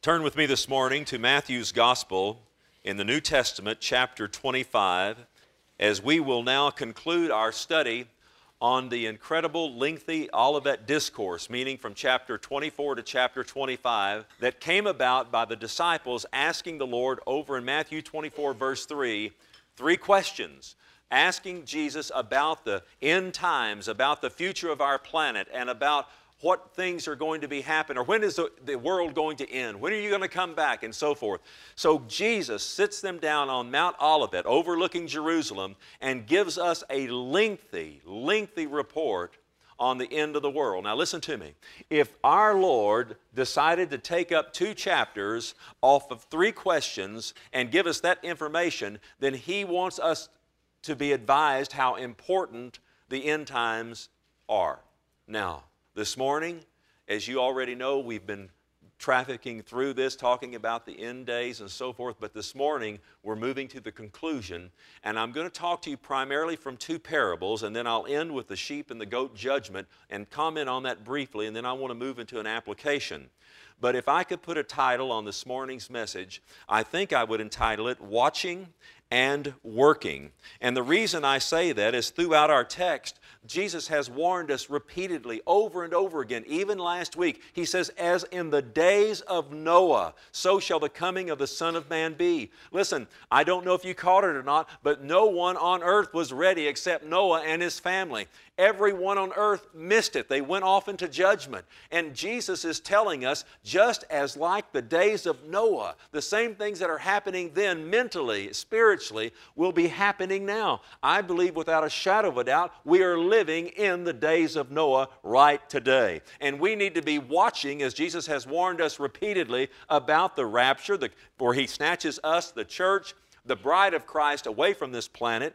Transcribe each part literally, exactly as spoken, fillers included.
Turn with me this morning to Matthew's Gospel in the New Testament, chapter twenty-five, as we will now conclude our study on the incredible, lengthy Olivet Discourse, meaning from chapter twenty-four to chapter twenty-five, that came about by the disciples asking the Lord over in Matthew twenty-four, verse three, three questions, asking Jesus about the end times, about the future of our planet, and about what things are going to be happening, or when is the, the world going to end? When are you going to come back? And so forth. So Jesus sits them down on Mount Olivet, overlooking Jerusalem, and gives us a lengthy, lengthy report on the end of the world. Now listen to me. If our Lord decided to take up two chapters off of three questions and give us that information, then He wants us to be advised how important the end times are. Now, this morning, as you already know, we've been trafficking through this, talking about the end days and so forth, but this morning we're moving to the conclusion, and I'm going to talk to you primarily from two parables, and then I'll end with the sheep and the goat judgment and comment on that briefly, and then I want to move into an application. But if I could put a title on this morning's message, I think I would entitle it, Watching and Working. And the reason I say that is throughout our text, Jesus has warned us repeatedly over and over again. Even last week, He says, as in the days of Noah, so shall the coming of the Son of Man be. Listen, I don't know if you caught it or not, but no one on earth was ready except Noah and his family. Everyone on earth missed it. They went off into judgment. And Jesus is telling us, just as like the days of Noah, the same things that are happening then mentally, spiritually, will be happening now. I believe without a shadow of a doubt, we are living in the days of Noah right today. And we need to be watching, as Jesus has warned us repeatedly, about the rapture, the, where He snatches us, the church, the bride of Christ, away from this planet.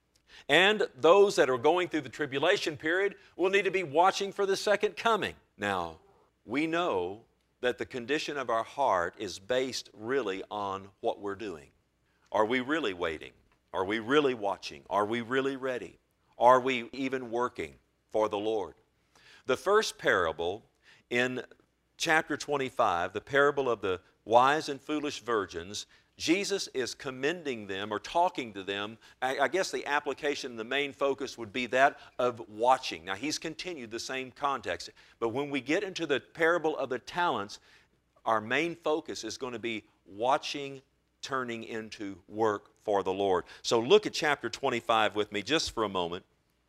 And those that are going through the tribulation period will need to be watching for the second coming. Now, we know that the condition of our heart is based really on what we're doing. Are we really waiting? Are we really watching? Are we really ready? Are we even working for the Lord? The first parable in chapter twenty-five, the parable of the wise and foolish virgins, Jesus is commending them or talking to them. I, I guess the application, the main focus would be that of watching. Now, He's continued the same context. But when we get into the parable of the talents, our main focus is going to be watching turning into work for the Lord. So look at chapter twenty-five with me just for a moment.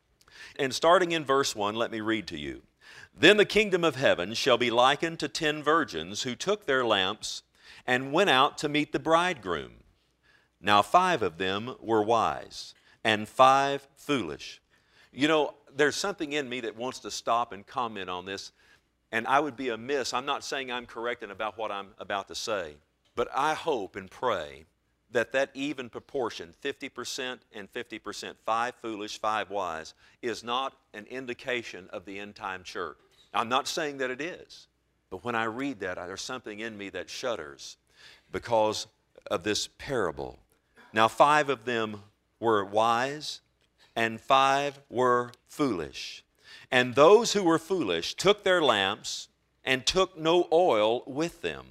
And starting in verse one, let me read to you. Then the kingdom of heaven shall be likened to ten virgins who took their lamps and went out to meet the bridegroom. Now five of them were wise, and five foolish. You know, there's something in me that wants to stop and comment on this, and I would be amiss. I'm not saying I'm correct in about what I'm about to say, but I hope and pray that that even proportion, fifty percent and fifty percent, five foolish, five wise, is not an indication of the end-time church. I'm not saying that it is. But when I read that, there's something in me that shudders because of this parable. Now, five of them were wise, and five were foolish. And those who were foolish took their lamps and took no oil with them.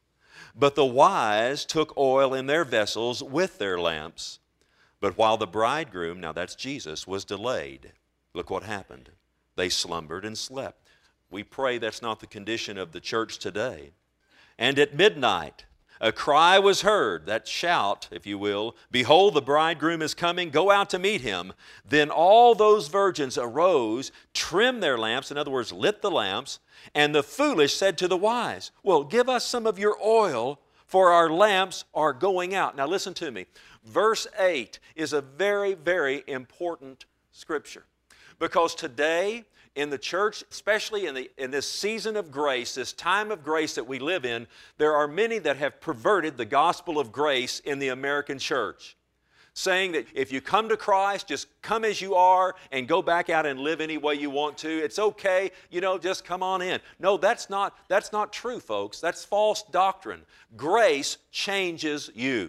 But the wise took oil in their vessels with their lamps. But while the bridegroom, now that's Jesus, was delayed, look what happened. They slumbered and slept. We pray that's not the condition of the church today. And at midnight, a cry was heard, that shout, if you will, behold, the bridegroom is coming, go out to meet him. Then all those virgins arose, trimmed their lamps, in other words, lit the lamps, and the foolish said to the wise, well, give us some of your oil, for our lamps are going out. Now listen to me. Verse eight is a very, very important scripture. Because today, in the church, especially in, the, in this season of grace, this time of grace that we live in, there are many that have perverted the gospel of grace in the American church, saying that if you come to Christ, just come as you are and go back out and live any way you want to. It's okay, you know, just come on in. No, that's not, that's not true, folks. That's false doctrine. Grace changes you.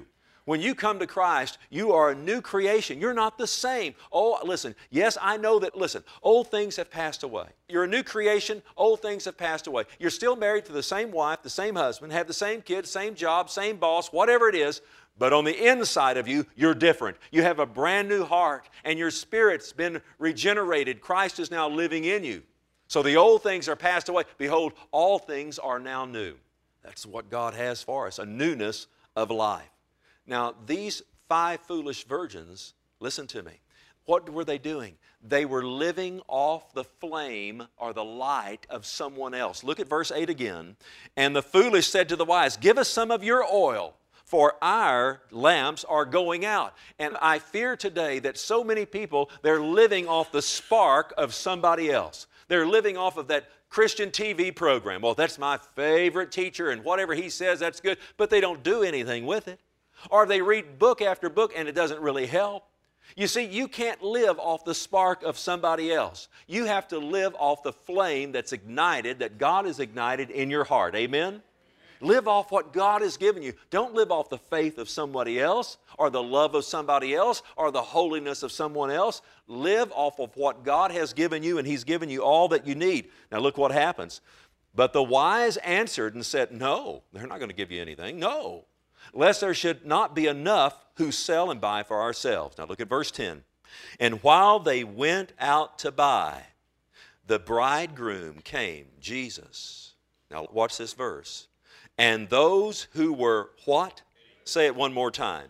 When you come to Christ, you are a new creation. You're not the same. Oh, listen, yes, I know that, listen, old things have passed away. You're a new creation, old things have passed away. You're still married to the same wife, the same husband, have the same kids, same job, same boss, whatever it is, but on the inside of you, you're different. You have a brand new heart, and your spirit's been regenerated. Christ is now living in you. So the old things are passed away. Behold, all things are now new. That's what God has for us, a newness of life. Now, these five foolish virgins, listen to me, what were they doing? They were living off the flame or the light of someone else. Look at verse eight again. And the foolish said to the wise, give us some of your oil, for our lamps are going out. And I fear today that so many people, they're living off the spark of somebody else. They're living off of that Christian T V program. Well, that's my favorite teacher, and whatever he says, that's good, but they don't do anything with it. Or they read book after book, and it doesn't really help. You see, you can't live off the spark of somebody else. You have to live off the flame that's ignited, that God has ignited in your heart. Amen? Live off what God has given you. Don't live off the faith of somebody else or the love of somebody else or the holiness of someone else. Live off of what God has given you, and He's given you all that you need. Now look what happens. But the wise answered and said, no, they're not going to give you anything. No, lest there should not be enough who sell and buy for ourselves. Now look at verse ten. And while they went out to buy, the bridegroom came, Jesus. Now watch this verse. And those who were what? Say it one more time.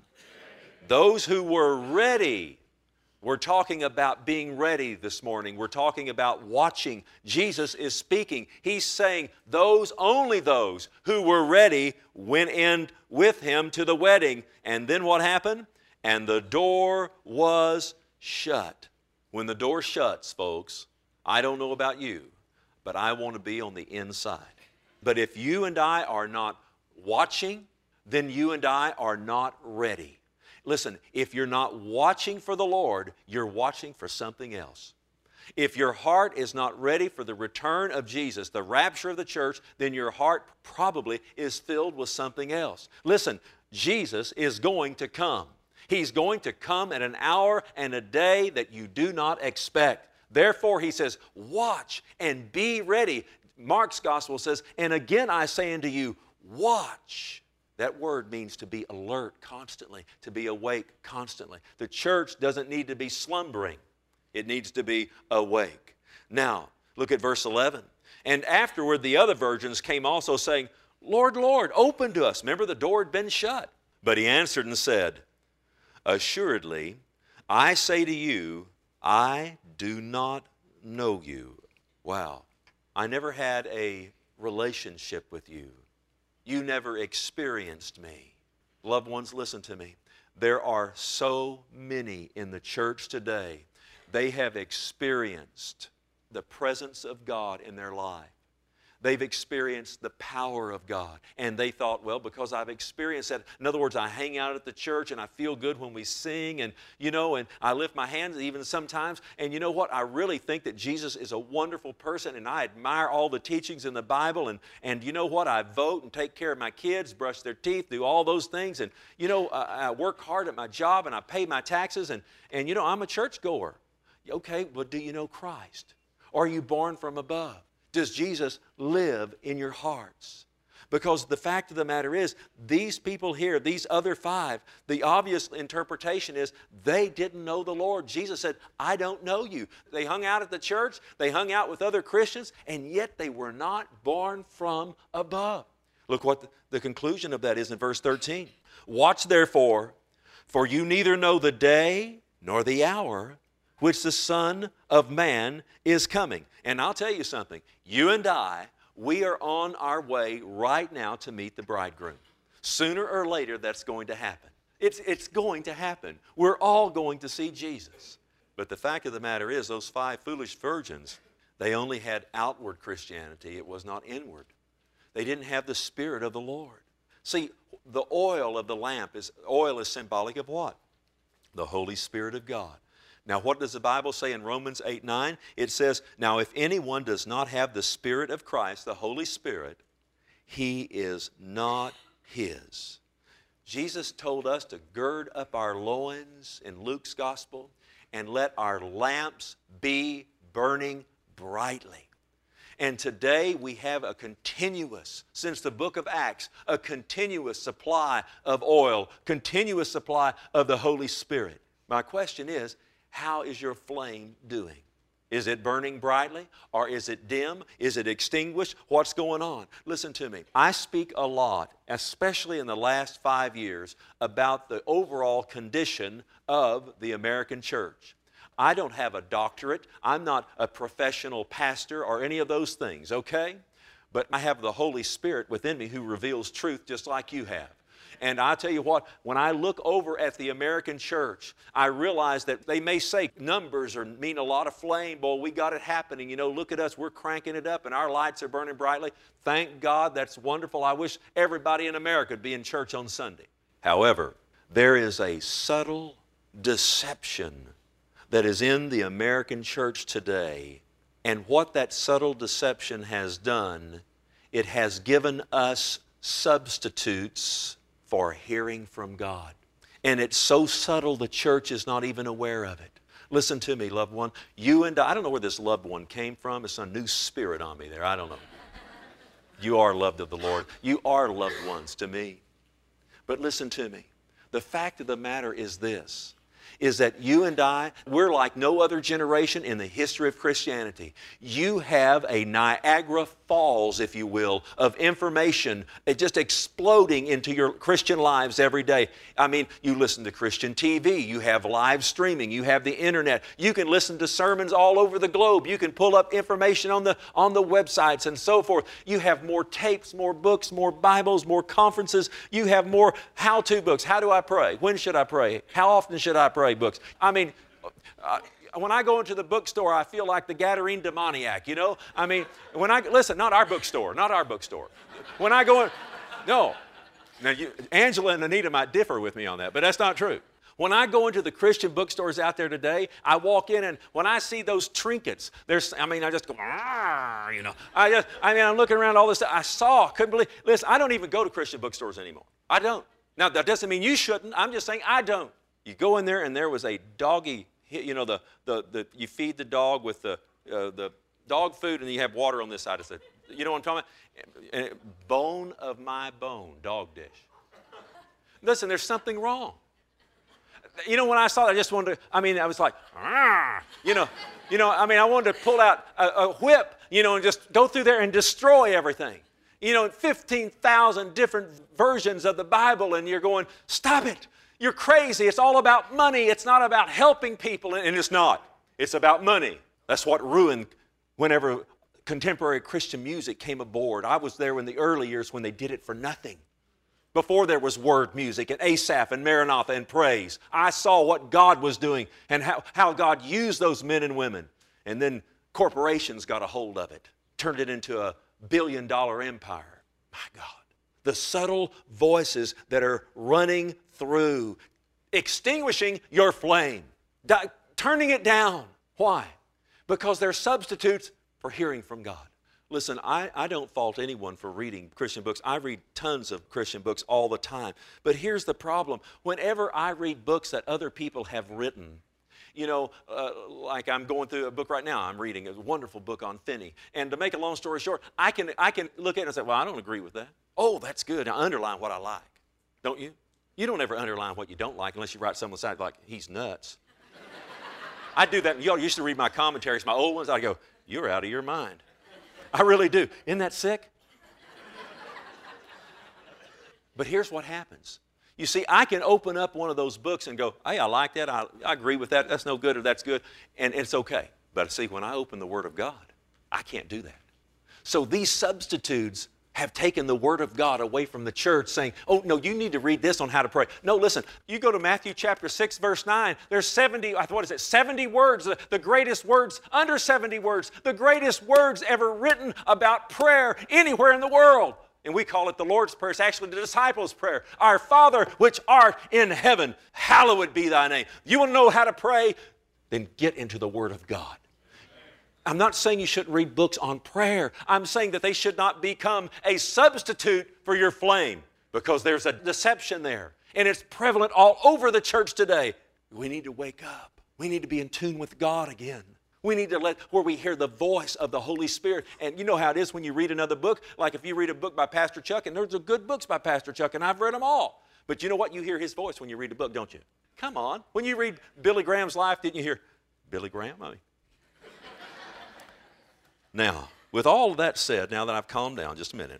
Those who were ready. We're talking about being ready this morning. We're talking about watching. Jesus is speaking. He's saying those, only those who were ready went in with Him to the wedding. And then what happened? And the door was shut. When the door shuts, folks, I don't know about you, but I want to be on the inside. But if you and I are not watching, then you and I are not ready. Listen, if you're not watching for the Lord, you're watching for something else. If your heart is not ready for the return of Jesus, the rapture of the church, then your heart probably is filled with something else. Listen, Jesus is going to come. He's going to come at an hour and a day that you do not expect. Therefore, He says, watch and be ready. Mark's gospel says, and again I say unto you, watch. That word means to be alert constantly, to be awake constantly. The church doesn't need to be slumbering. It needs to be awake. Now, look at verse eleven. And afterward the other virgins came also saying, Lord, Lord, open to us. Remember, the door had been shut. But He answered and said, assuredly, I say to you, I do not know you. Wow. I never had a relationship with you. You never experienced me. Loved ones, listen to me. There are so many in the church today. They have experienced the presence of God in their life. They've experienced the power of God. And they thought, well, because I've experienced that. In other words, I hang out at the church and I feel good when we sing and, you know, and I lift my hands even sometimes. And you know what? I really think that Jesus is a wonderful person, and I admire all the teachings in the Bible. And, and you know what? I vote and take care of my kids, brush their teeth, do all those things. And, you know, I, I work hard at my job and I pay my taxes. And, and you know, I'm a churchgoer. Okay, but do you know Christ? Or are you born from above? Does Jesus live in your hearts? Because the fact of the matter is, these people here, these other five, the obvious interpretation is they didn't know the Lord. Jesus said, I don't know you. They hung out at the church, they hung out with other Christians, and yet they were not born from above. Look what the, the conclusion of that is in verse thirteen. Watch therefore, for you neither know the day nor the hour which the Son of Man is coming. And I'll tell you something, you and I, we are on our way right now to meet the bridegroom. Sooner or later, that's going to happen. It's, it's going to happen. We're all going to see Jesus. But the fact of the matter is, those five foolish virgins, they only had outward Christianity. It was not inward. They didn't have the Spirit of the Lord. See, the oil of the lamp is, oil is symbolic of what? The Holy Spirit of God. Now, what does the Bible say in Romans eight nine? It says, now if anyone does not have the Spirit of Christ, the Holy Spirit, he is not His. Jesus told us to gird up our loins in Luke's gospel and let our lamps be burning brightly. And today we have a continuous, since the book of Acts, a continuous supply of oil, continuous supply of the Holy Spirit. My question is, how is your flame doing? Is it burning brightly, or is it dim? Is it extinguished? What's going on? Listen to me. I speak a lot, especially in the last five years, about the overall condition of the American church. I don't have a doctorate. I'm not a professional pastor or any of those things, okay? But I have the Holy Spirit within me who reveals truth just like you have. And I tell you what, when I look over at the American church, I realize that they may say numbers or mean a lot of flame. Boy, we got it happening. You know, look at us. We're cranking it up and our lights are burning brightly. Thank God. That's wonderful. I wish everybody in America would be in church on Sunday. However, there is a subtle deception that is in the American church today. And what that subtle deception has done, it has given us substitutes for hearing from God. And it's so subtle the church is not even aware of it. Listen to me, loved one. You and I, I don't know where this loved one came from. It's a new spirit on me there. I don't know. You are loved of the Lord. You are loved ones to me. But listen to me. The fact of the matter is this, is that you and I, we're like no other generation in the history of Christianity. You have a Niagara Falls, if you will, of information just exploding into your Christian lives every day. I mean, you listen to Christian T V, you have live streaming, you have the internet, you can listen to sermons all over the globe, you can pull up information on the, on the websites and so forth. You have more tapes, more books, more Bibles, more conferences, you have more how-to books. How do I pray? When should I pray? How often should I pray? Books. I mean, uh, when I go into the bookstore, I feel like the Gadarene demoniac, you know? I mean, when I, listen, not our bookstore, not our bookstore. When I go in, no. Now, you, Angela and Anita might differ with me on that, but that's not true. When I go into the Christian bookstores out there today, I walk in and when I see those trinkets, there's, I mean, I just go, you know. I just, I mean, I'm looking around all this stuff. I saw, couldn't believe, listen, I don't even go to Christian bookstores anymore. I don't. Now, that doesn't mean you shouldn't. I'm just saying I don't. You go in there and there was a doggy, you know, the, the, the, you feed the dog with the, uh, the dog food and you have water on this side. It's a, you know what I'm talking about? And it, bone of my bone, dog dish. Listen, there's something wrong. You know, when I saw that, I just wanted to, I mean, I was like, Argh! you know, you know, I mean, I wanted to pull out a, a whip, you know, and just go through there and destroy everything. You know, fifteen thousand different versions of the Bible and you're going, stop it. You're crazy. It's all about money. It's not about helping people. And it's not. It's about money. That's what ruined whenever contemporary Christian music came aboard. I was there in the early years when they did it for nothing. Before there was word music and Asaph and Maranatha and praise. I saw what God was doing and how, how God used those men and women. And then corporations got a hold of it. Turned it into a billion dollar empire. My God. The subtle voices that are running through, extinguishing your flame, di- turning it down. Why? Because they're substitutes for hearing from God. Listen, I, I don't fault anyone for reading Christian books. I read tons of Christian books all the time. But here's the problem. Whenever I read books that other people have written, you know, uh, like I'm going through a book right now I'm reading, a wonderful book on Finney. And to make a long story short, I can, I can look at it and say, well, I don't agree with that. Oh, that's good. I underline what I like. Don't you? You don't ever underline what you don't like unless you write something on the side like, he's nuts. I do that. Y'all used to read my commentaries, my old ones. I go, you're out of your mind. I really do. Isn't that sick? But here's what happens. You see, I can open up one of those books and go, hey, I like that. I, I agree with that. That's no good or that's good. And it's okay. But see, when I open the Word of God, I can't do that. So these substitutes have taken the Word of God away from the church saying, oh, no, you need to read this on how to pray. No, listen, you go to Matthew chapter six, verse nine, there's seventy, what is it, seventy words, the, the greatest words, under seventy words, the greatest words ever written about prayer anywhere in the world. And we call it the Lord's Prayer. It's actually the disciples' prayer. Our Father, which art in heaven, hallowed be thy name. You want to know how to pray? Then get into the Word of God. I'm not saying you shouldn't read books on prayer. I'm saying that they should not become a substitute for your flame. because there's a deception there, and it's prevalent all over the church today. We need to wake up. We need to be in tune with God again. We need to let where we hear the voice of the Holy Spirit. And you know how it is when you read another book. Like if you read a book by Pastor Chuck, and there's a good books by Pastor Chuck, and I've read them all. But you know what? You hear his voice when you read a book, don't you? Come on. When you read Billy Graham's life, didn't you hear Billy Graham? I mean. Now, with all of that said, now that I've calmed down just a minute,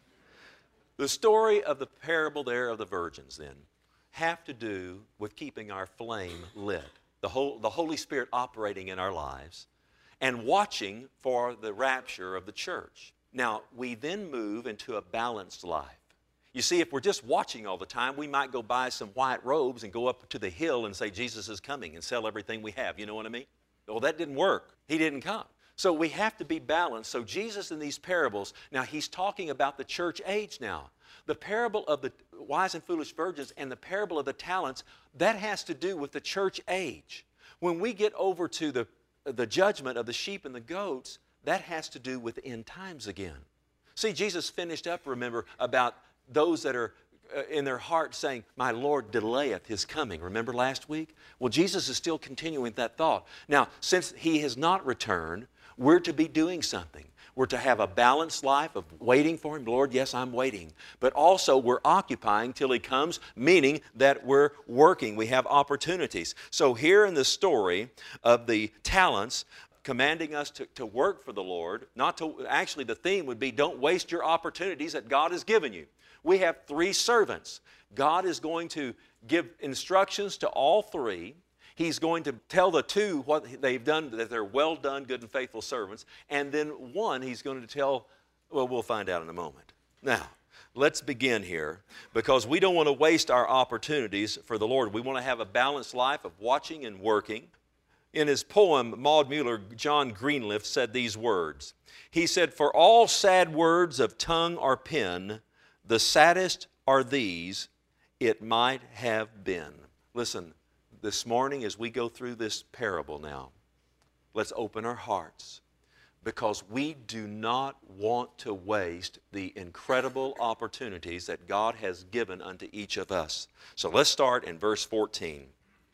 the story of the parable there of the virgins then have to do with keeping our flame lit. The, whole, the Holy Spirit operating in our lives and watching for the rapture of the church. Now, we then move into a balanced life. You see, if we're just watching all the time, we might go buy some white robes and go up to the hill and say, Jesus is coming, and sell everything we have. You know what I mean? Well, that didn't work. He didn't come. So we have to be balanced. So Jesus in these parables, now he's talking about the church age now. The parable of the wise and foolish virgins and the parable of the talents, that has to do with the church age. When we get over to the, the judgment of the sheep and the goats, that has to do with end times again. See, Jesus finished up, remember, about those that are uh, in their heart saying, my Lord delayeth his coming. Remember last week? Well, Jesus is still continuing that thought. Now, since he has not returned, we're to be doing something. We're to have a balanced life of waiting for him. Lord, yes, I'm waiting. But also we're occupying till he comes, meaning that we're working. We have opportunities. So here in the story of the talents, commanding us to, to work for the Lord, not to, actually the theme would be don't waste your opportunities that God has given you. We have three servants. God is going to give instructions to all three. He's going to tell the two what they've done, that they're well done, good and faithful servants. And then one, he's going to tell, well, we'll find out in a moment. Now, let's begin here, because we don't want to waste our opportunities for the Lord. We want to have a balanced life of watching and working. In his poem, Maud Muller, John Greenleaf said these words. He said, for all sad words of tongue or pen, the saddest are these, it might have been. Listen, this morning as we go through this parable now, let's open our hearts, because we do not want to waste the incredible opportunities that God has given unto each of us. So let's start in verse fourteen.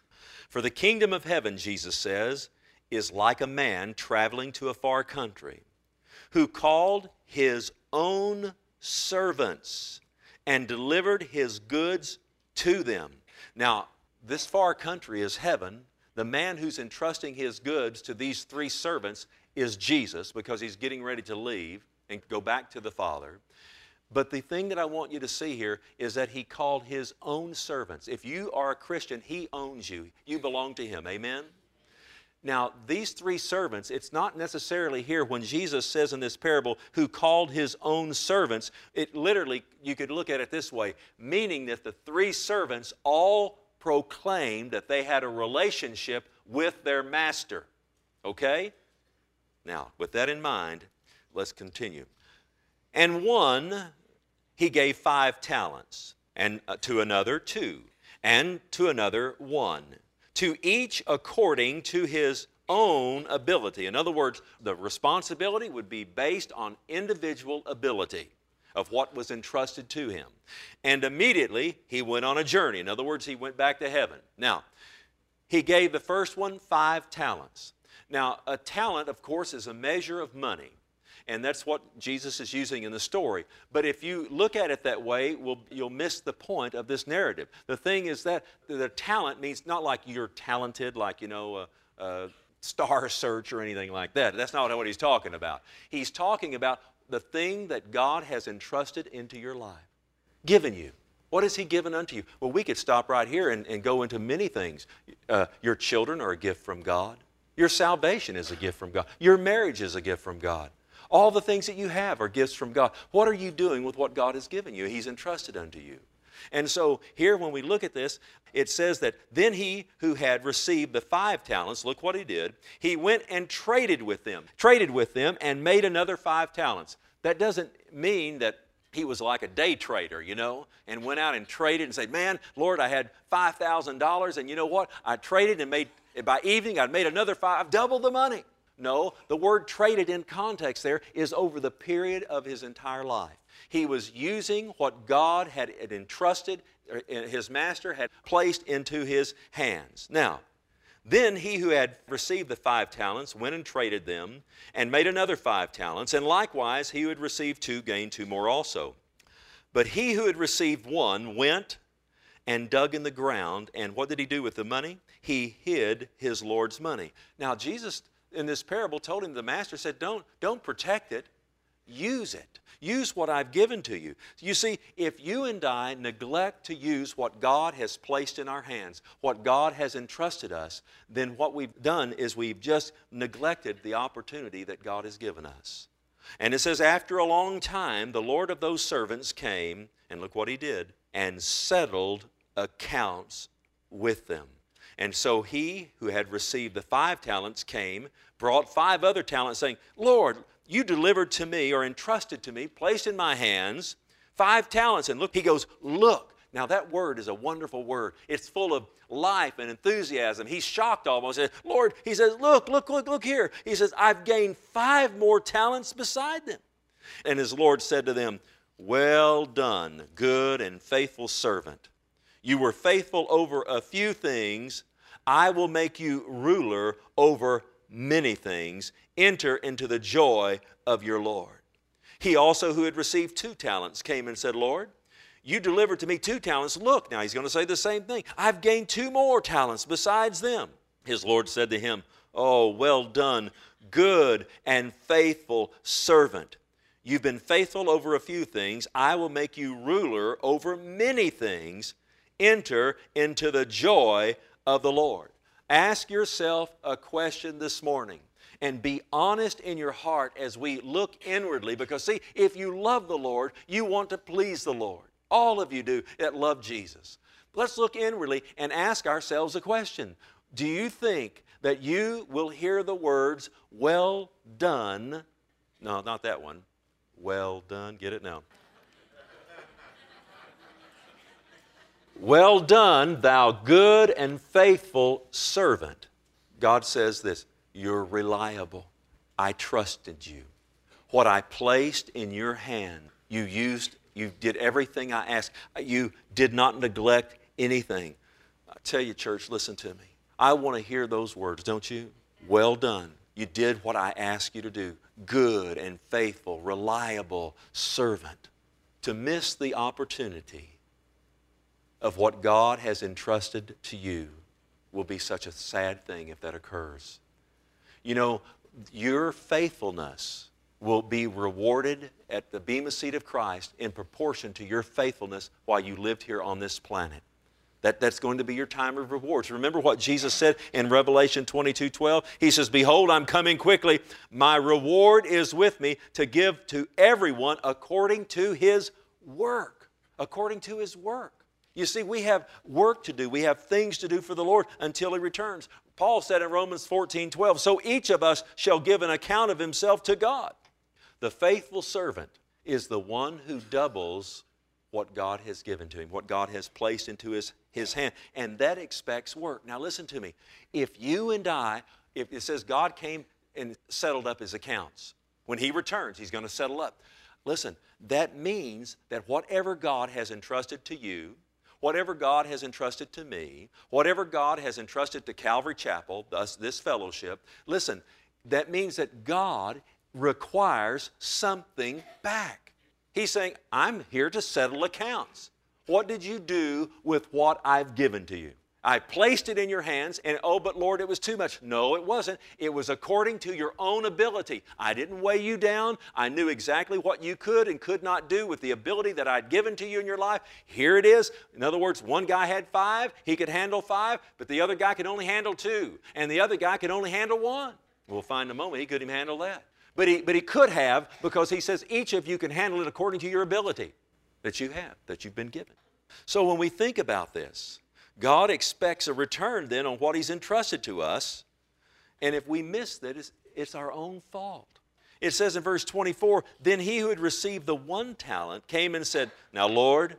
For the kingdom of heaven, Jesus says, is like a man traveling to a far country, who called his own servants and delivered his goods to them. Now, this far country is heaven. The man who's entrusting his goods to these three servants is Jesus, because he's getting ready to leave and go back to the Father. But the thing that I want you to see here is that he called his own servants. If you are a Christian, he owns you. You belong to him. Amen? Now, these three servants, it's not necessarily here when Jesus says in this parable, who called his own servants. It literally, you could look at it this way, meaning that the three servants all proclaimed that they had a relationship with their master. Okay? Now, with that in mind, let's continue. And one, he gave five talents, and uh, to another two, and to another one, to each according to his own ability. In other words, the responsibility would be based on individual ability of what was entrusted to him. And immediately he went on a journey. In other words, he went back to heaven. Now, he gave the first one five talents. Now, a talent, of course, is a measure of money. And that's what Jesus is using in the story. But if you look at it that way, we'll, you'll miss the point of this narrative. The thing is that the talent means not like you're talented, like, you know, a, a star search or anything like that. That's not what he's talking about. He's talking about the thing that God has entrusted into your life, given you. What has he given unto you? Well, we could stop right here and, and go into many things. Uh, your children are a gift from God. Your salvation is a gift from God. Your marriage is a gift from God. All the things that you have are gifts from God. What are you doing with what God has given you? He's entrusted unto you. And so here when we look at this, it says that then he who had received the five talents, look what he did, he went and traded with them, traded with them and made another five talents. That doesn't mean that he was like a day trader, you know, and went out and traded and said, man, Lord, I had five thousand dollars and you know what? I traded and made, by evening I'd made another five, double the money. No, the word traded in context there is over the period of his entire life. He was using what God had entrusted, his master had placed into his hands. Now, then he who had received the five talents went and traded them and made another five talents. And likewise, he who had received two gained two more also. But he who had received one went and dug in the ground. And what did he do with the money? He hid his Lord's money. Now, Jesus, in this parable, told him, the master said, don't, don't protect it. Use it. Use what I've given to you. You see, if you and I neglect to use what God has placed in our hands, what God has entrusted us, then what we've done is we've just neglected the opportunity that God has given us. And it says, after a long time, the Lord of those servants came, and look what he did, and settled accounts with them. And so he who had received the five talents came, brought five other talents, saying, Lord, you delivered to me, or entrusted to me, placed in my hands, five talents. And look, he goes, look. Now that word is a wonderful word. It's full of life and enthusiasm. He's shocked almost. He says, Lord, he says, look, look, look, look here. He says, I've gained five more talents beside them. And his Lord said to them, well done, good and faithful servant. You were faithful over a few things. I will make you ruler over many things. Enter into the joy of your Lord. He also who had received two talents came and said, Lord, you delivered to me two talents. Look, now he's going to say the same thing. I've gained two more talents besides them. His Lord said to him, oh, well done, good and faithful servant. You've been faithful over a few things. I will make you ruler over many things. Enter into the joy of the Lord. Ask yourself a question this morning and be honest in your heart as we look inwardly, because see, if you love the Lord, you want to please the Lord. All of you do that love Jesus. Let's look inwardly and ask ourselves a question. Do you think that you will hear the words, well done? No, not that one. Well done. Get it now. Well done, thou good and faithful servant. God says this, you're reliable. I trusted you. What I placed in your hand, you used, you did everything I asked. You did not neglect anything. I tell you, church, listen to me. I want to hear those words, don't you? Well done. You did what I asked you to do. Good and faithful, reliable servant. To miss the opportunity of what God has entrusted to you will be such a sad thing if that occurs. You know, your faithfulness will be rewarded at the Bema seat of Christ in proportion to your faithfulness while you lived here on this planet. That, that's going to be your time of rewards. Remember what Jesus said in Revelation twenty-two twelve? He says, behold, I'm coming quickly. My reward is with me to give to everyone according to his work. According to his work. You see, we have work to do. We have things to do for the Lord until He returns. Paul said in Romans fourteen twelve, so each of us shall give an account of himself to God. The faithful servant is the one who doubles what God has given to him, what God has placed into his, his hand. And that expects work. Now listen to me. If you and I, if it says God came and settled up his accounts, when He returns, He's going to settle up. Listen, that means that whatever God has entrusted to you, whatever God has entrusted to me, whatever God has entrusted to Calvary Chapel, thus this fellowship, listen, that means that God requires something back. He's saying, I'm here to settle accounts. What did you do with what I've given to you? I placed it in your hands, and oh, but Lord, it was too much. No, it wasn't. It was according to your own ability. I didn't weigh you down. I knew exactly what you could and could not do with the ability that I'd given to you in your life. Here it is. In other words, one guy had five. He could handle five, but the other guy could only handle two, and the other guy could only handle one. We'll find in a moment he couldn't even handle that. But he, but he could have, because he says each of you can handle it according to your ability that you have, that you've been given. So when we think about this, God expects a return then on what He's entrusted to us. And if we miss that, it's, it's our own fault. It says in verse twenty-four, then he who had received the one talent came and said, now Lord,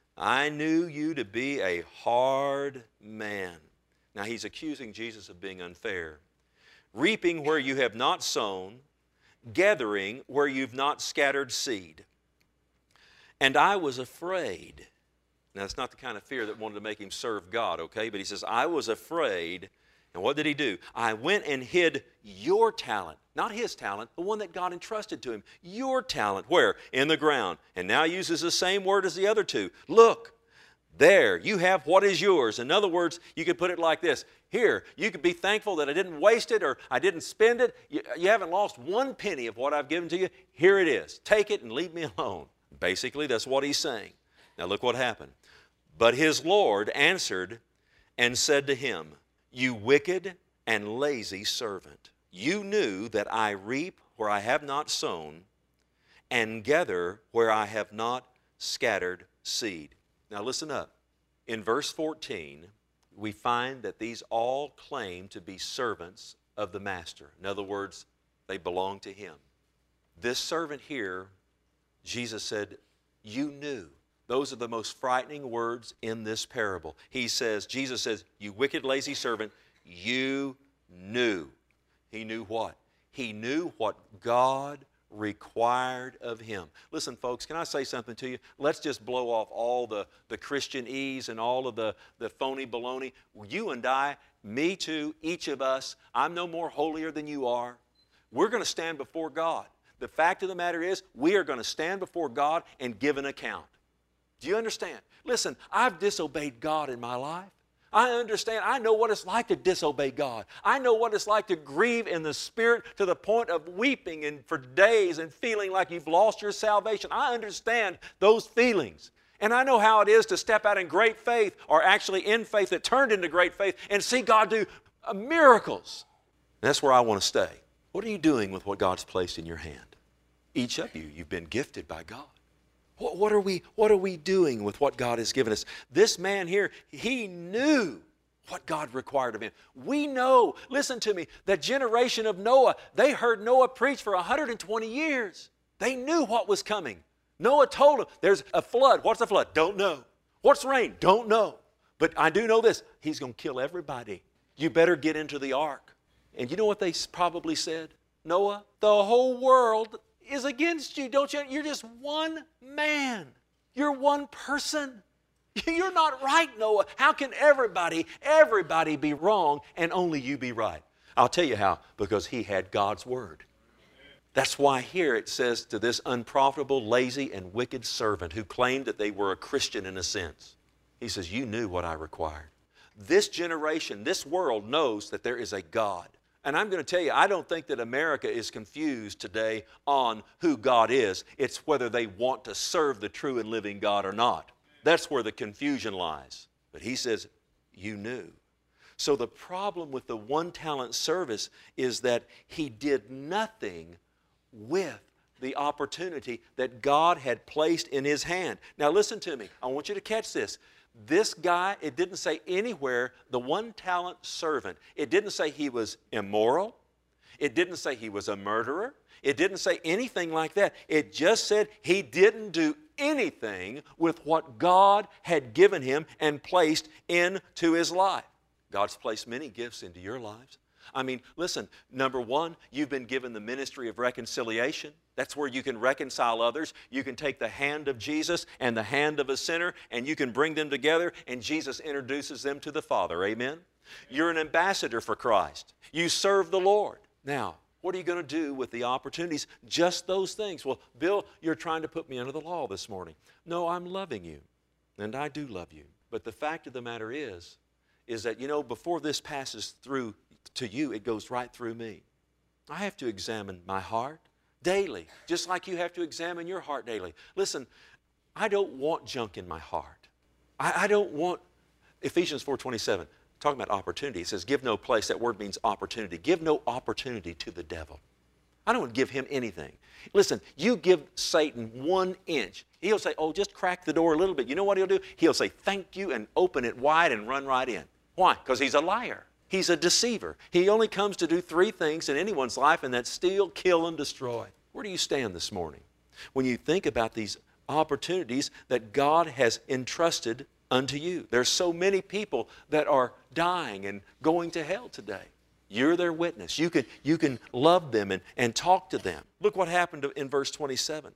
I knew you to be a hard man. Now he's accusing Jesus of being unfair. Reaping where you have not sown, gathering where you've not scattered seed. And I was afraid. Now, it's not the kind of fear that wanted to make him serve God, okay? But he says, I was afraid. And what did he do? I went and hid your talent. Not his talent, the one that God entrusted to him. Your talent. Where? In the ground. And now uses the same word as the other two. Look, there, you have what is yours. In other words, you could put it like this. Here, you could be thankful that I didn't waste it or I didn't spend it. You, you haven't lost one penny of what I've given to you. Here it is. Take it and leave me alone. Basically, that's what he's saying. Now look what happened. But his Lord answered and said to him, you wicked and lazy servant, you knew that I reap where I have not sown and gather where I have not scattered seed. Now listen up. In verse fourteen, we find that these all claim to be servants of the master. In other words, they belong to him. This servant here, Jesus said, you knew. Those are the most frightening words in this parable. He says, Jesus says, you wicked, lazy servant, you knew. He knew what? He knew what God required of him. Listen, folks, can I say something to you? Let's just blow off all the, the Christianese and all of the, the phony baloney. You and I, me too, each of us, I'm no more holier than you are. We're going to stand before God. The fact of the matter is, we are going to stand before God and give an account. Do you understand? Listen, I've disobeyed God in my life. I understand. I know what it's like to disobey God. I know what it's like to grieve in the Spirit to the point of weeping and for days and feeling like you've lost your salvation. I understand those feelings. And I know how it is to step out in great faith, or actually in faith that turned into great faith, and see God do uh, miracles. And that's where I want to stay. What are you doing with what God's placed in your hand? Each of you, you've been gifted by God. What, what are we, what are we doing with what God has given us? This man here, he knew what God required of him. We know, listen to me, that generation of Noah, they heard Noah preach for one hundred twenty years. They knew what was coming. Noah told them, there's a flood. What's a flood? Don't know. What's rain? Don't know. But I do know this, he's going to kill everybody. You better get into the ark. And you know what they probably said? Noah, the whole world is against you, don't you? You're just one man. You're one person. You're not right, Noah. How can everybody, everybody be wrong and only you be right? I'll tell you how, because he had God's word. That's why here it says to this unprofitable, lazy, and wicked servant who claimed that they were a Christian in a sense, he says, you knew what I required. This generation, this world knows that there is a God. And I'm going to tell you, I don't think that America is confused today on who God is. It's whether they want to serve the true and living God or not. That's where the confusion lies. But he says, you knew. So the problem with the one-talent service is that he did nothing with the opportunity that God had placed in his hand. Now listen to me. I want you to catch this. This guy, it didn't say anywhere, the one-talent servant, it didn't say he was immoral. It didn't say he was a murderer. It didn't say anything like that. It just said he didn't do anything with what God had given him and placed into his life. God's placed many gifts into your lives. I mean, listen, number one, you've been given the ministry of reconciliation. That's where you can reconcile others. You can take the hand of Jesus and the hand of a sinner, and you can bring them together, and Jesus introduces them to the Father. Amen? You're an ambassador for Christ. You serve the Lord. Now, what are you going to do with the opportunities? Just those things. Well, Bill, you're trying to put me under the law this morning. No, I'm loving you, and I do love you. But the fact of the matter is, is that, you know, before this passes through to you, it goes right through me. I have to examine my heart daily, just like you have to examine your heart daily. Listen, I don't want junk in my heart. I, I don't want, Ephesians four twenty-seven, talking about opportunity. It says, give no place. That word means opportunity. Give no opportunity to the devil. I don't want to give him anything. Listen, you give Satan one inch. He'll say, oh, just crack the door a little bit. You know what he'll do? He'll say, thank you, and open it wide and run right in. Why? Because he's a liar. He's a deceiver. He only comes to do three things in anyone's life, and that's steal, kill, and destroy. Where do you stand this morning when you think about these opportunities that God has entrusted unto you? There's so many people that are dying and going to hell today. You're their witness. You can, you can love them and, and talk to them. Look what happened in verse twenty-seven.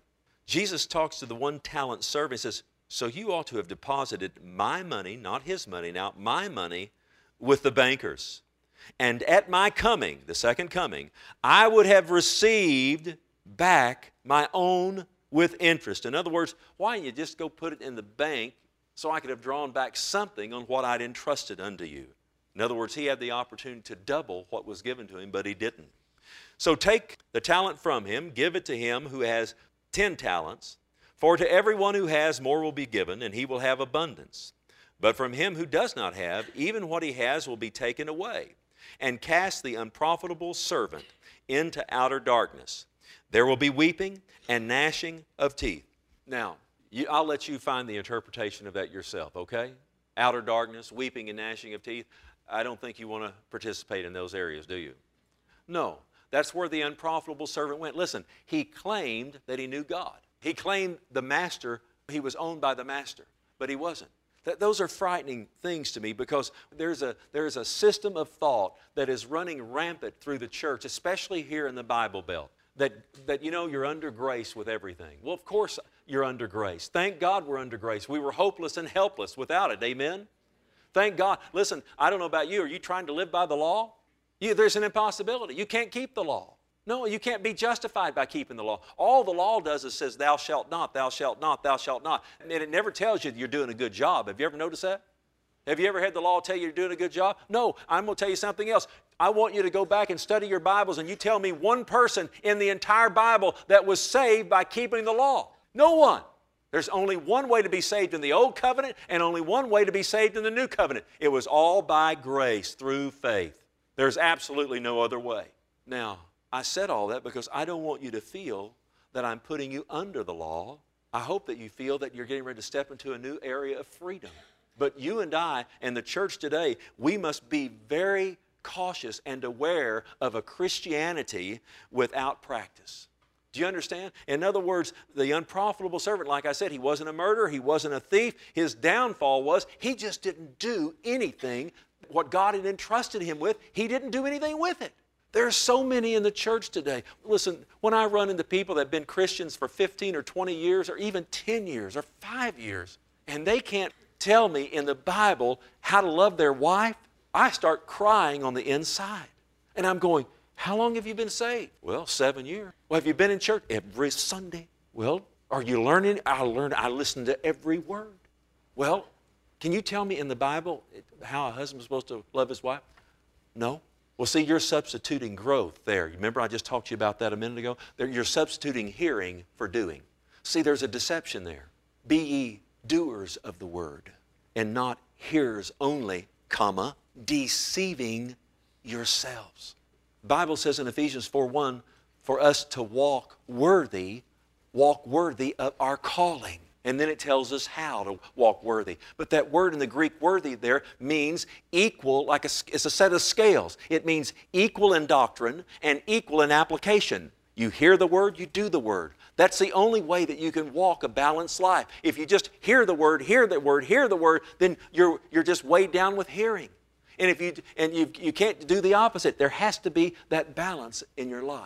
Jesus talks to the one talent servant. He says, so you ought to have deposited my money, not his money now, my money with the bankers. And at my coming, the second coming, I would have received back my own with interest. In other words, why don't you just go put it in the bank so I could have drawn back something on what I'd entrusted unto you? In other words, he had the opportunity to double what was given to him, but he didn't. So take the talent from him, give it to him who has ten talents. For to everyone who has, more will be given, and he will have abundance. But from him who does not have, even what he has will be taken away. And cast the unprofitable servant into outer darkness. There will be weeping and gnashing of teeth. Now, you, I'll let you find the interpretation of that yourself, okay? Outer darkness, weeping and gnashing of teeth. I don't think you want to participate in those areas, do you? No, that's where the unprofitable servant went. Listen, he claimed that he knew God. He claimed the master, he was owned by the master, but he wasn't. That, those are frightening things to me because there's a, there's a system of thought that is running rampant through the church, especially here in the Bible Belt, that, that you know, you're under grace with everything. Well, of course you're under grace. Thank God we're under grace. We were hopeless and helpless without it. Amen? Thank God. Listen, I don't know about you. Are you trying to live by the law? You, there's an impossibility. You can't keep the law. No, you can't be justified by keeping the law. All the law does is says, thou shalt not, thou shalt not, thou shalt not. And it never tells you that you're doing a good job. Have you ever noticed that? Have you ever had the law tell you you're doing a good job? No, I'm going to tell you something else. I want you to go back and study your Bibles and you tell me one person in the entire Bible that was saved by keeping the law. No one. There's only one way to be saved in the Old Covenant and only one way to be saved in the New Covenant. It was all by grace through faith. There's absolutely no other way. Now, I said all that because I don't want you to feel that I'm putting you under the law. I hope that you feel that you're getting ready to step into a new area of freedom. But you and I and the church today, we must be very cautious and aware of a Christianity without practice. Do you understand? In other words, the unprofitable servant, like I said, he wasn't a murderer, he wasn't a thief. His downfall was he just didn't do anything. What God had entrusted him with, he didn't do anything with it. There are so many in the church today. Listen, when I run into people that have been Christians for fifteen or twenty years or even ten years or five years, and they can't tell me in the Bible how to love their wife, I start crying on the inside. And I'm going, how long have you been saved? Well, seven years. Well, have you been in church? Every Sunday. Well, are you learning? I learn. I listen to every word. Well, can you tell me in the Bible how a husband's supposed to love his wife? No. Well, see, you're substituting growth there. Remember I just talked to you about that a minute ago? You're substituting hearing for doing. See, there's a deception there. Be ye doers of the word and not hearers only, comma, deceiving yourselves. The Bible says in Ephesians four one, for us to walk worthy, walk worthy of our calling. And then it tells us how to walk worthy. But that word in the Greek, worthy, there means equal, like a, it's a set of scales. It means equal in doctrine and equal in application. You hear the word, you do the word. That's the only way that you can walk a balanced life. If you just hear the word, hear the word, hear the word, then you're, you're just weighed down with hearing. And if you, and you, you can't do the opposite. There has to be that balance in your life.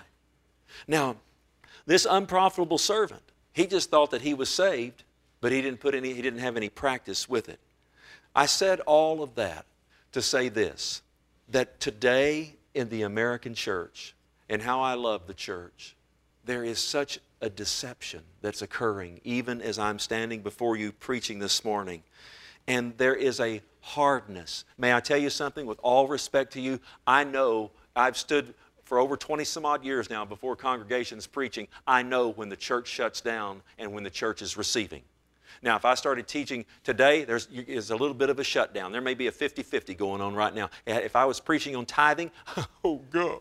Now, this unprofitable servant, he just thought that he was saved, but he didn't put any, he didn't have any practice with it. I said all of that to say this, that today in the American church, and how I love the church, there is such a deception that's occurring, even as I'm standing before you preaching this morning. And there is a hardness. May I tell you something with all respect to you? I know I've stood for over twenty some odd years now before congregations preaching. I know when the church shuts down and when the church is receiving. Now, if I started teaching today, there's is a little bit of a shutdown. There may be a fifty fifty going on right now. If I was preaching on tithing, oh, God.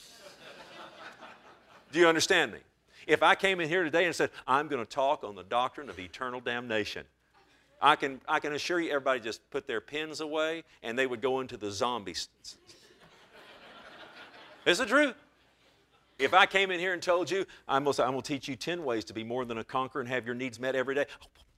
Do you understand me? If I came in here today and said, I'm going to talk on the doctrine of eternal damnation, I can, I can assure you everybody just put their pens away and they would go into the zombies. Is it true? If I came in here and told you, I'm going, to, I'm going to teach you ten ways to be more than a conqueror and have your needs met every day.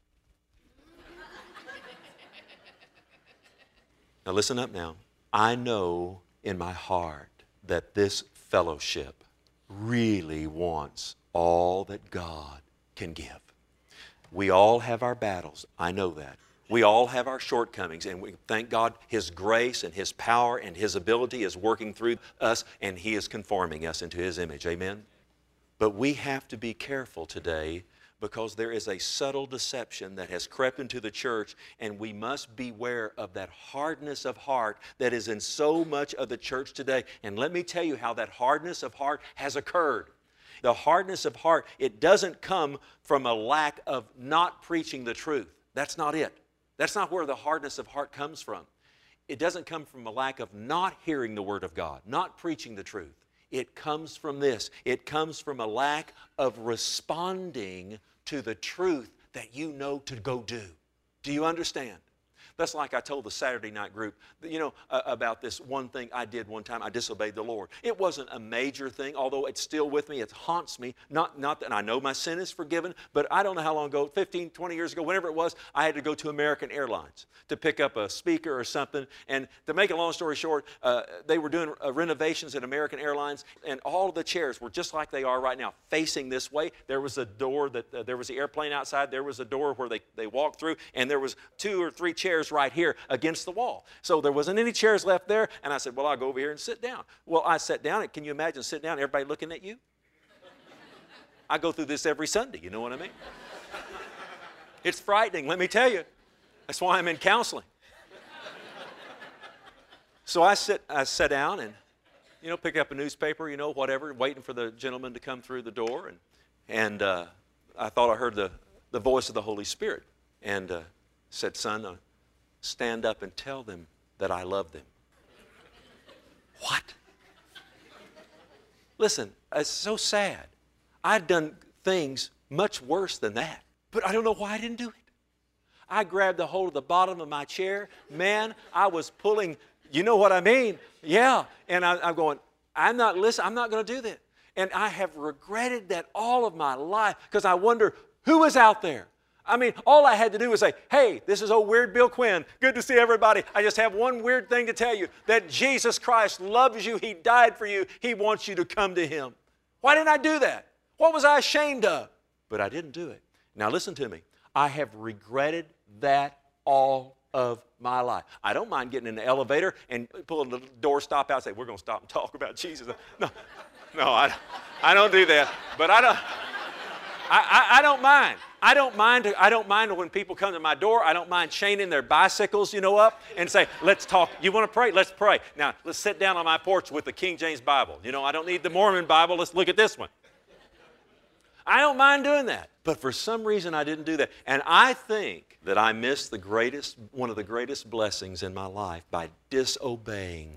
Now listen up now. I know in my heart that this fellowship really wants all that God can give. We all have our battles. I know that. We all have our shortcomings, and we thank God His grace and His power and His ability is working through us, and He is conforming us into His image. Amen? But we have to be careful today, because there is a subtle deception that has crept into the church, and we must beware of that hardness of heart that is in so much of the church today. And let me tell you how that hardness of heart has occurred. The hardness of heart, it doesn't come from a lack of not preaching the truth. That's not it. That's not where the hardness of heart comes from. It doesn't come from a lack of not hearing the Word of God, not preaching the truth. It comes from this. It comes from a lack of responding to the truth that you know to go do. Do you understand? That's like I told the Saturday night group, you know, uh, about this one thing I did one time. I disobeyed the Lord. It wasn't a major thing, although it's still with me. It haunts me. Not, not that I know my sin is forgiven, but I don't know how long ago, fifteen, twenty years ago, whenever it was, I had to go to American Airlines to pick up a speaker or something. And to make a long story short, uh, they were doing uh, renovations at American Airlines, and all of the chairs were just like they are right now, facing this way. There was a door that, uh, there was the airplane outside. There was a door where they, they walked through, and there was two or three chairs right here against the wall. So there wasn't any chairs left there, and I said, well, I'll go over here and sit down. Well, I sat down, and can you imagine sitting down, everybody looking at you? I go through this every Sunday, you know what I mean? It's frightening, let me tell you. That's why I'm in counseling. So I sit, I sat down and, you know, pick up a newspaper, you know, whatever, waiting for the gentleman to come through the door, and, and uh, I thought I heard the, the voice of the Holy Spirit, and uh, said, son, uh, stand up and tell them that I love them. What? Listen, it's so sad. I'd done things much worse than that, but I don't know why I didn't do it. I grabbed a hold of the bottom of my chair. Man, I was pulling, you know what I mean? Yeah, and I, I'm going, I'm not listening, I'm not going to do that. And I have regretted that all of my life, because I wonder who is out there. I mean, all I had to do was say, hey, this is old Weird Bill Quinn. Good to see everybody. I just have one weird thing to tell you, that Jesus Christ loves you. He died for you. He wants you to come to Him. Why didn't I do that? What was I ashamed of? But I didn't do it. Now listen to me. I have regretted that all of my life. I don't mind getting in the elevator and pulling the door stop out and say, we're going to stop and talk about Jesus. No, no, I, I don't do that. But I don't, I, I, I don't mind. I don't mind. I don't mind when people come to my door. I don't mind chaining their bicycles, you know, up and say, let's talk. You want to pray? Let's pray. Now, let's sit down on my porch with the King James Bible. You know, I don't need the Mormon Bible. Let's look at this one. I don't mind doing that. But for some reason, I didn't do that. And I think that I missed the greatest, one of the greatest blessings in my life by disobeying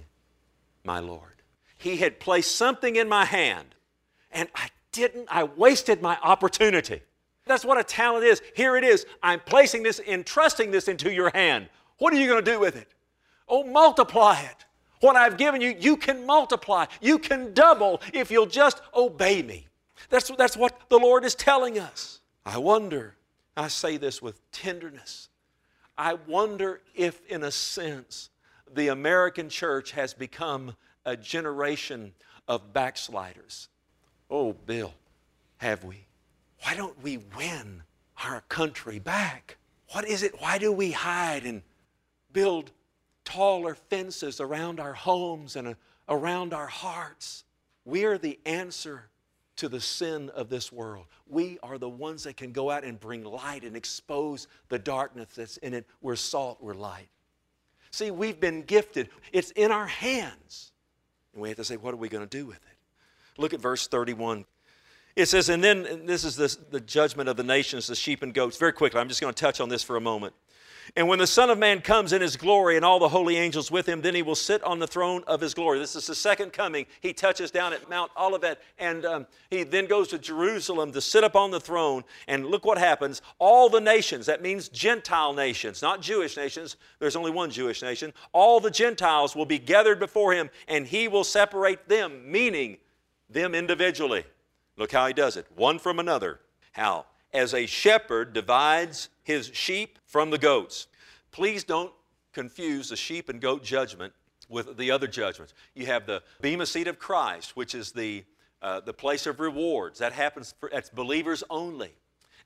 my Lord. He had placed something in my hand, and I didn't. I wasted my opportunity. That's what a talent is. Here it is. I'm placing this, entrusting this into your hand. What are you going to do with it? Oh, multiply it. What I've given you, you can multiply. You can double if you'll just obey me. That's, that's what the Lord is telling us. I wonder, I say this with tenderness, I wonder if, in a sense, the American church has become a generation of backsliders. Oh, Bill, have we? Why don't we win our country back? What is it? Why do we hide and build taller fences around our homes and around our hearts? We are the answer to the sin of this world. We are the ones that can go out and bring light and expose the darkness that's in it. We're salt, we're light. See, we've been gifted. It's in our hands. And we have to say, what are we going to do with it? Look at verse thirty-one. It says, and then, and this is the, the judgment of the nations, the sheep and goats. Very quickly, I'm just going to touch on this for a moment. And when the Son of Man comes in His glory and all the holy angels with Him, then He will sit on the throne of His glory. This is the second coming. He touches down at Mount Olivet, and um, He then goes to Jerusalem to sit upon the throne. And look what happens. All the nations, that means Gentile nations, not Jewish nations. There's only one Jewish nation. All the Gentiles will be gathered before Him, and He will separate them, meaning them individually. Look how He does it, one from another. How? As a shepherd divides his sheep from the goats. Please don't confuse the sheep and goat judgment with the other judgments. You have the Bema Seat of Christ, which is the, uh, the place of rewards. That happens, for, that's believers only.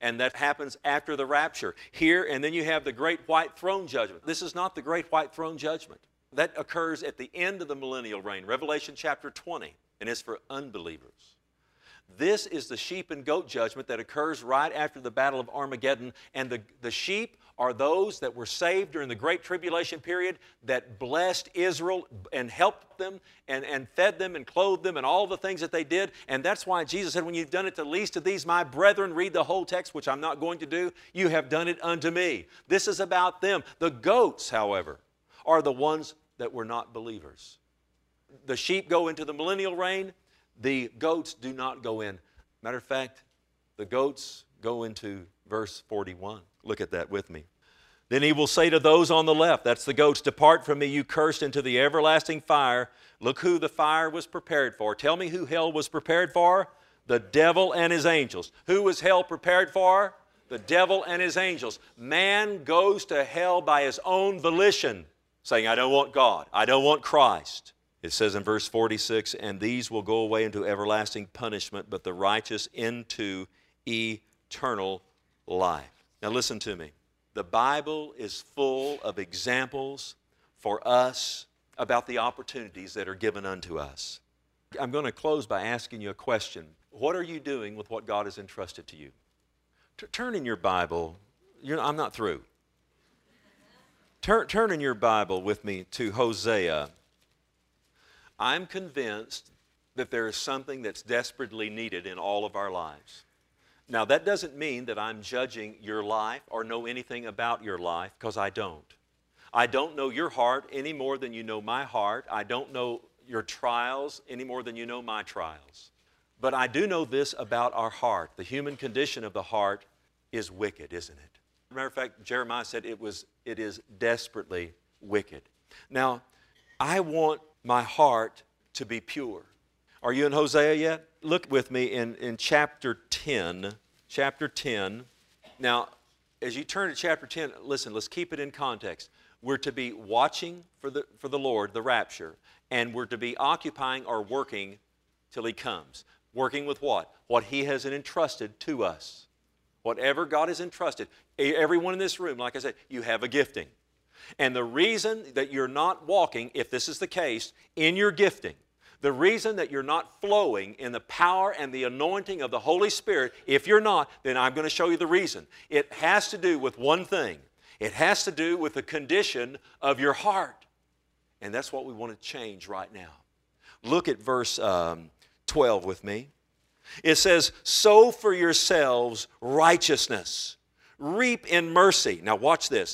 and that happens after the rapture. Here, and then you have the great white throne judgment. This is not the great white throne judgment. That occurs at the end of the millennial reign, Revelation chapter twenty, and it's for unbelievers. This is the sheep and goat judgment that occurs right after the Battle of Armageddon, and the, the sheep are those that were saved during the Great Tribulation period that blessed Israel and helped them and, and fed them and clothed them and all the things that they did. And that's why Jesus said, when you've done it to the least of these, my brethren, read the whole text, which I'm not going to do, you have done it unto me. This is about them. The goats, however, are the ones that were not believers. The sheep go into the millennial reign. The goats do not go in. Matter of fact, the goats go into verse forty-one. Look at that with me. Then he will say to those on the left, that's the goats, depart from me, you cursed, into the everlasting fire. Look who the fire was prepared for. Tell me who hell was prepared for? The devil and his angels. Who was hell prepared for? The devil and his angels. Man goes to hell by his own volition, saying, I don't want God. I don't want Christ. It says in verse forty-six, and these will go away into everlasting punishment, but the righteous into eternal life. Now listen to me. The Bible is full of examples for us about the opportunities that are given unto us. I'm going to close by asking you a question. What are you doing with what God has entrusted to you? T- turn in your Bible. You're, I'm not through. Turn, turn in your Bible with me to Hosea. I'm convinced that there is something that's desperately needed in all of our lives. Now, that doesn't mean that I'm judging your life or know anything about your life, because I don't. I don't know your heart any more than you know my heart. I don't know your trials any more than you know my trials. But I do know this about our heart. The human condition of the heart is wicked, isn't it? As a matter of fact, Jeremiah said it was, it is desperately wicked. Now, I want my heart to be pure. Are you in Hosea yet? Look with me in, in chapter ten. Chapter ten. Now, as you turn to chapter ten, listen, let's keep it in context. We're to be watching for the, for the Lord, the rapture, and we're to be occupying or working till He comes. Working with what? What He has entrusted to us. Whatever God has entrusted. Everyone in this room, like I said, you have a gifting. And the reason that you're not walking, if this is the case, in your gifting, the reason that you're not flowing in the power and the anointing of the Holy Spirit, if you're not, then I'm going to show you the reason. It has to do with one thing. It has to do with the condition of your heart. And that's what we want to change right now. Look at verse um, twelve with me. It says, sow for yourselves righteousness. Reap in mercy. Now watch this.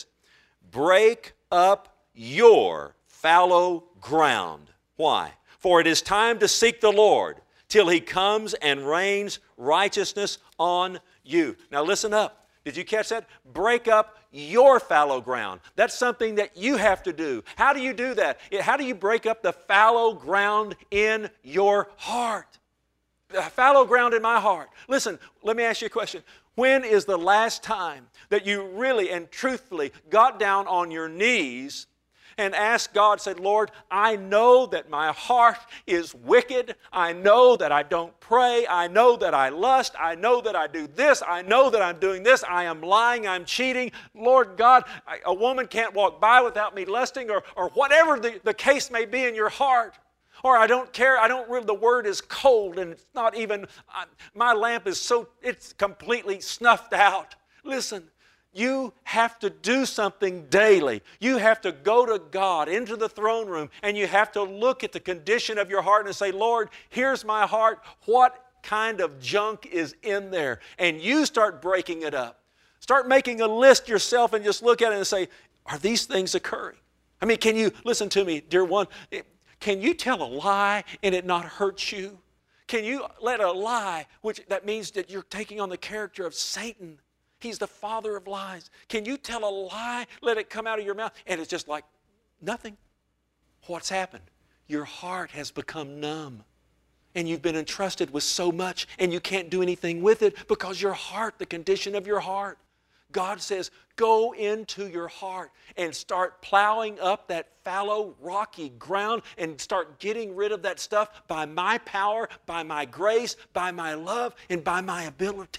Break up your fallow ground. Why? For it is time to seek the Lord till He comes and rains righteousness on you. Now listen up. Did you catch that? Break up your fallow ground. That's something that you have to do. How do you do that? How do you break up the fallow ground in your heart? The fallow ground in my heart. Listen, let me ask you a question. When is the last time that you really and truthfully got down on your knees and asked God, said, Lord, I know that my heart is wicked. I know that I don't pray. I know that I lust. I know that I do this. I know that I'm doing this. I am lying. I'm cheating. Lord God, I, a woman can't walk by without me lusting, or, or whatever the, the case may be in your heart. Or I don't care, I don't really, the word is cold and it's not even, I, my lamp is so, it's completely snuffed out. Listen, you have to do something daily. You have to go to God into the throne room, and you have to look at the condition of your heart and say, Lord, here's my heart. What kind of junk is in there? And you start breaking it up. Start making a list yourself and just look at it and say, are these things occurring? I mean, can you, listen to me, dear one, it, can you tell a lie and it not hurt you? Can you let a lie, which that means that you're taking on the character of Satan. He's the father of lies. Can you tell a lie, let it come out of your mouth, and it's just like nothing? What's happened? Your heart has become numb. And you've been entrusted with so much, and you can't do anything with it because your heart, the condition of your heart. God says, go into your heart and start plowing up that fallow, rocky ground and start getting rid of that stuff by my power, by my grace, by my love, and by my ability.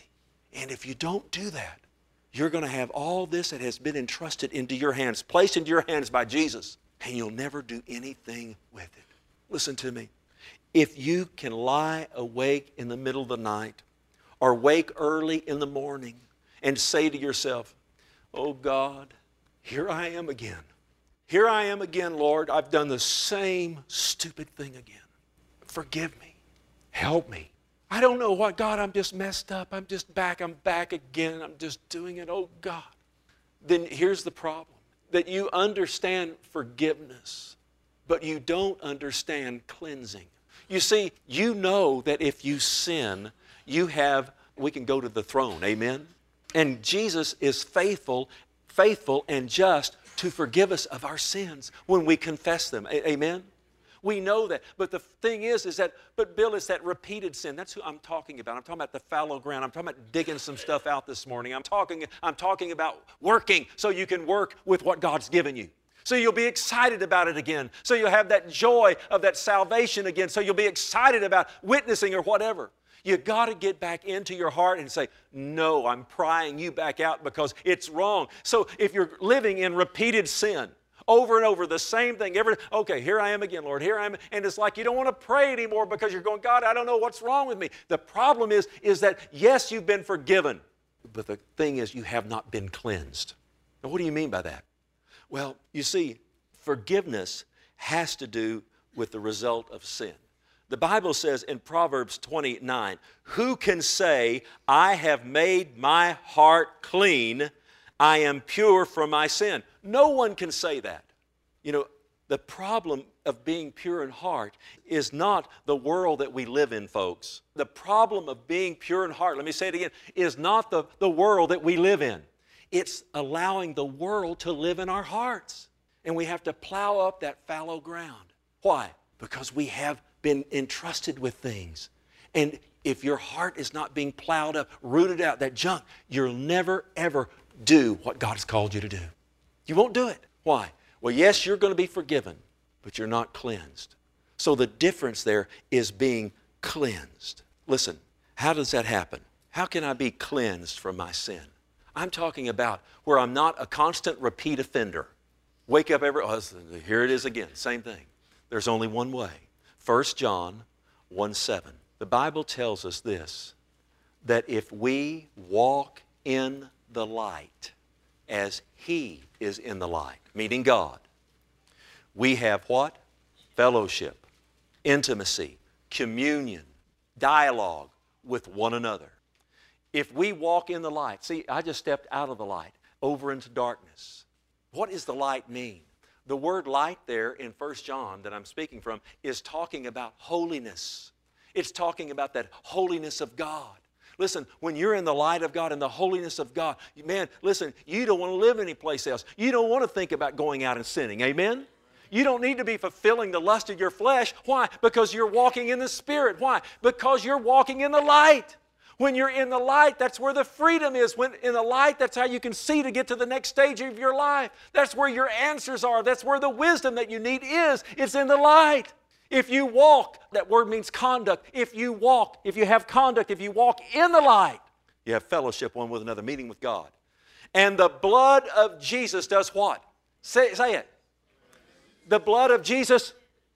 And if you don't do that, you're going to have all this that has been entrusted into your hands, placed into your hands by Jesus, and you'll never do anything with it. Listen to me. If you can lie awake in the middle of the night or wake early in the morning and say to yourself, oh God, here I am again. Here I am again, Lord. I've done the same stupid thing again. Forgive me. Help me. I don't know what, God, I'm just messed up. I'm just back. I'm back again. I'm just doing it. Oh, God. Then here's the problem. That you understand forgiveness, but you don't understand cleansing. You see, you know that if you sin, you have, we can go to the throne. Amen? And Jesus is faithful, faithful and just to forgive us of our sins when we confess them. A- Amen? We know that. But the thing is, is that, but Bill, it's that repeated sin. That's who I'm talking about. I'm talking about the fallow ground. I'm talking about digging some stuff out this morning. I'm talking, I'm talking about working so you can work with what God's given you. So you'll be excited about it again. So you'll have that joy of that salvation again. So you'll be excited about witnessing or whatever. You got to get back into your heart and say, no, I'm prying you back out because it's wrong. So if you're living in repeated sin, over and over, the same thing. Every, okay, here I am again, Lord, here I am. And it's like you don't want to pray anymore because you're going, God, I don't know what's wrong with me. The problem is, is that, yes, you've been forgiven, but the thing is you have not been cleansed. Now, what do you mean by that? Well, you see, forgiveness has to do with the result of sin. The Bible says in Proverbs twenty-nine, who can say, I have made my heart clean, I am pure from my sin? No one can say that. You know, the problem of being pure in heart is not the world that we live in, folks. The problem of being pure in heart, let me say it again, is not the, the world that we live in. It's allowing the world to live in our hearts. And we have to plow up that fallow ground. Why? Because we have been entrusted with things. And if your heart is not being plowed up, rooted out, that junk, you'll never, ever do what God has called you to do. You won't do it. Why? Well, yes, you're going to be forgiven, but you're not cleansed. So the difference there is being cleansed. Listen, how does that happen? How can I be cleansed from my sin? I'm talking about where I'm not a constant repeat offender. Wake up every, oh, here it is again, same thing. There's only one way. First John one seven. The Bible tells us this, that if we walk in the light as He is in the light, meaning God, we have what? Fellowship, intimacy, communion, dialogue with one another. If we walk in the light, see, I just stepped out of the light over into darkness. What does the light mean? The word light there in First John that I'm speaking from is talking about holiness. It's talking about that holiness of God. Listen, when you're in the light of God and the holiness of God, man, listen, you don't want to live anyplace else. You don't want to think about going out and sinning. Amen? You don't need to be fulfilling the lust of your flesh. Why? Because you're walking in the Spirit. Why? Because you're walking in the light. When you're in the light, that's where the freedom is. When in the light, that's how you can see to get to the next stage of your life. That's where your answers are. That's where the wisdom that you need is. It's in the light. If you walk, that word means conduct. If you walk, if you have conduct, if you walk in the light, you have fellowship one with another, meeting with God. And the blood of Jesus does what? Say, say it. The blood of Jesus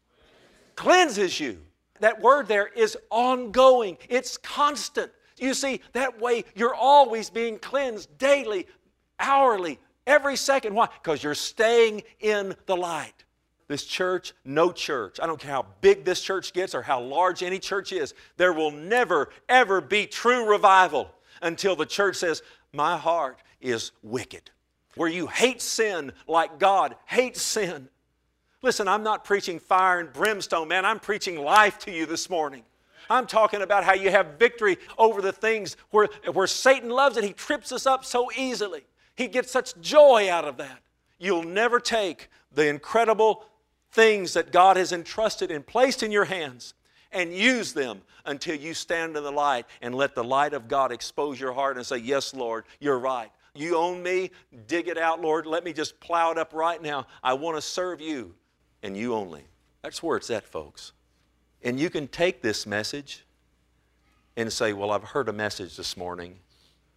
cleanses you. That word there is ongoing. It's constant. You see, that way you're always being cleansed daily, hourly, every second. Why? Because you're staying in the light. This church, no church, I don't care how big this church gets or how large any church is, there will never, ever be true revival until the church says, my heart is wicked. Where you hate sin like God hates sin. Listen, I'm not preaching fire and brimstone, man. I'm preaching life to you this morning. I'm talking about how you have victory over the things where, where Satan loves it. He trips us up so easily. He gets such joy out of that. You'll never take the incredible things that God has entrusted and placed in your hands and use them until you stand in the light and let the light of God expose your heart and say, yes, Lord, you're right. You own me. Dig it out, Lord. Let me just plow it up right now. I want to serve you and you only. That's where it's at, folks. And you can take this message and say, well, I've heard a message this morning,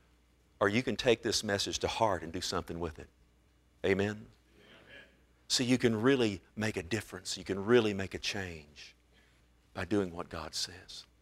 or you can take this message to heart and do something with it. Amen? Amen. So you can really make a difference. You can really make a change by doing what God says.